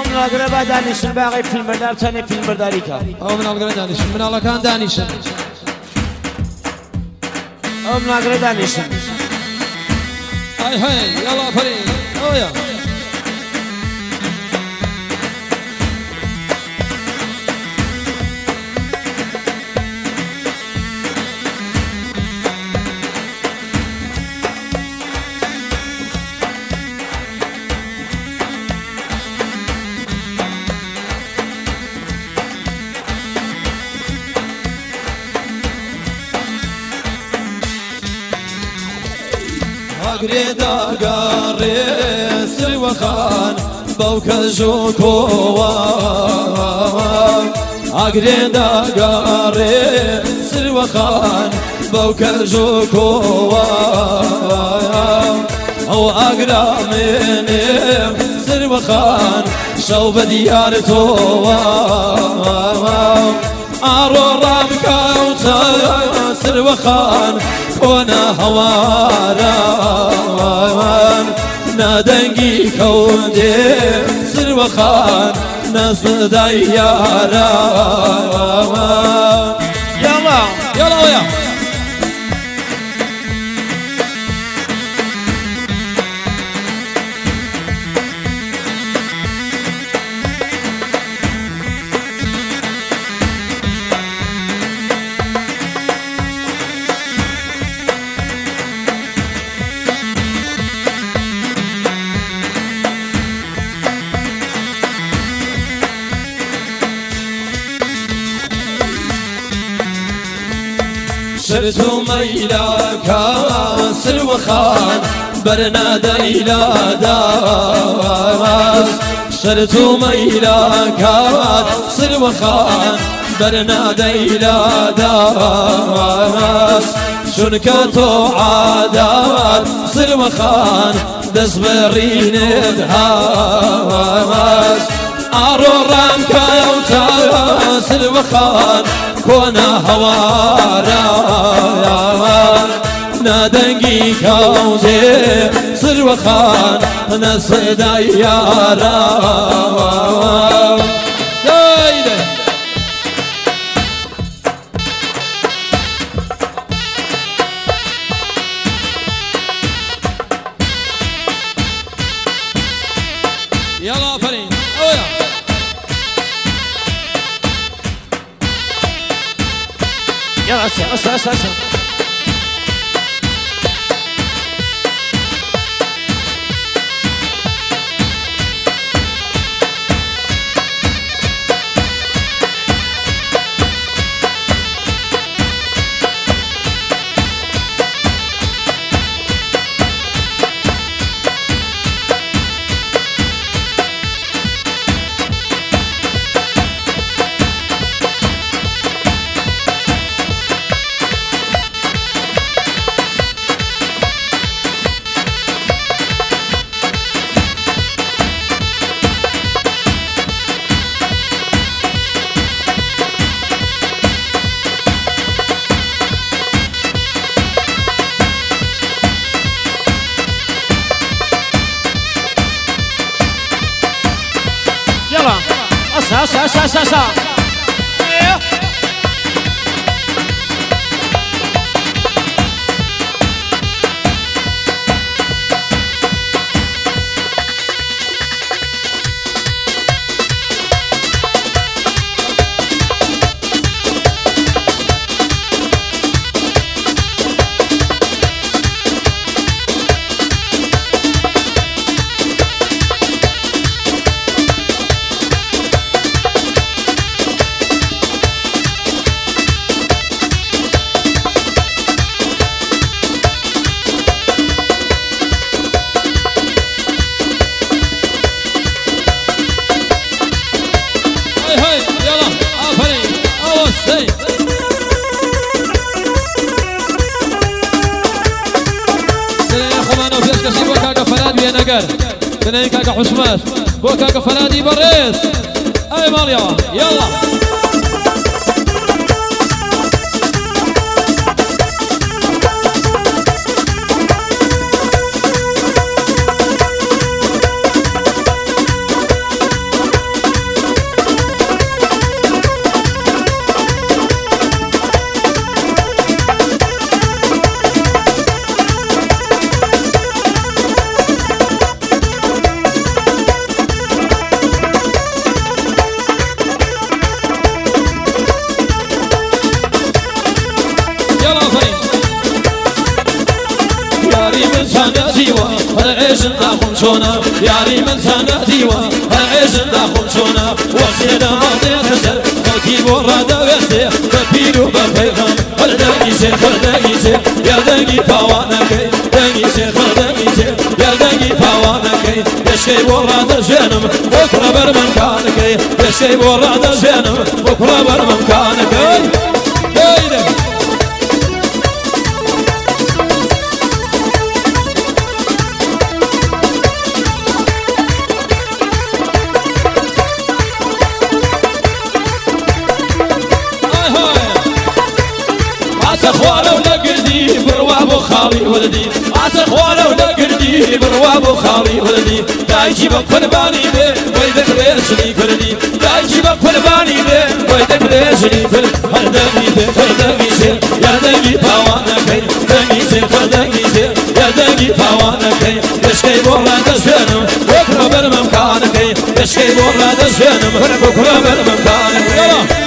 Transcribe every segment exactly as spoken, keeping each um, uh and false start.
من الأقرباء دانيشن باغي في المردار تاني في المرداريكا أو من الأقرباء دانيشن من الله كان دانيشن أو من الأقرباء دانيشن هاي هاي يلا فريق أو يا قريدا قاري سلوخان بوك جوكوا قريدا قاري سلوخان بوك جوكوا او اقرا مني سلوخان شوب ديارتو ارو رامكا سلوخان كونا هواران نادنگي كودي سلوخان ناس دياران يلا يلا ويا سرتو ميلاك سلوخان برنادا إلى داس سرتو ميلاك سلوخان برنادا إلى داس شنكتو عادات سلوخان دزبرين دهاس أرو رامكا يوتا سلوخان كونا هوارا نادنگي كوزي سلوخان ناس ديارا دايدة يلا فريق أويا يلا اسا اسا اسا اسا يلا اسا اسا اسا اسا اسا نقر سنين كاكا حشماش بو كاكا فلادي بريس اي ماليا يلا عيشن أخم شونا ياري من سنتيوا عيشن أخم شونا وسيلة ماضي تسر خلقي ورادة ويختي ببيرو بفيغم خلدقيسي خلدقيسي يا دقي فوانكي دقيسي خلدقيسي يا دقي فوانكي يشي ورادة جنم بكرة برمكانكي يشي ورادة جنم بكرة برمكانكي هيدا عسخوالو لقردي برواب وخالي ولدي عسخوالو لقردي برواب وخالي ولدي دايجي بقرباني بي ويدك ريشني كردي دايجي بقرباني بي ويدك ريشني كردي هردقي بي هردقي سي يا دقي باوانكي دقي سي هردقي سي يا دقي باوانكي يشكي بورا دشنم بكرة برمكانكي يشكي بورا دشنم بكرة برمكانكي يلا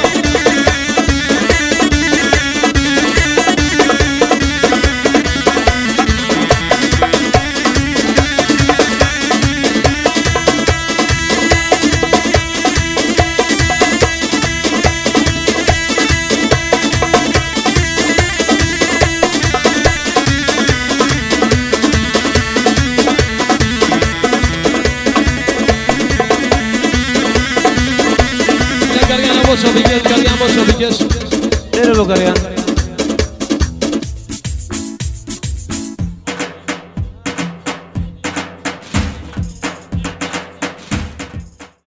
Boşa bir gel, gel yan boşa bir gel. Nereye bakar ya?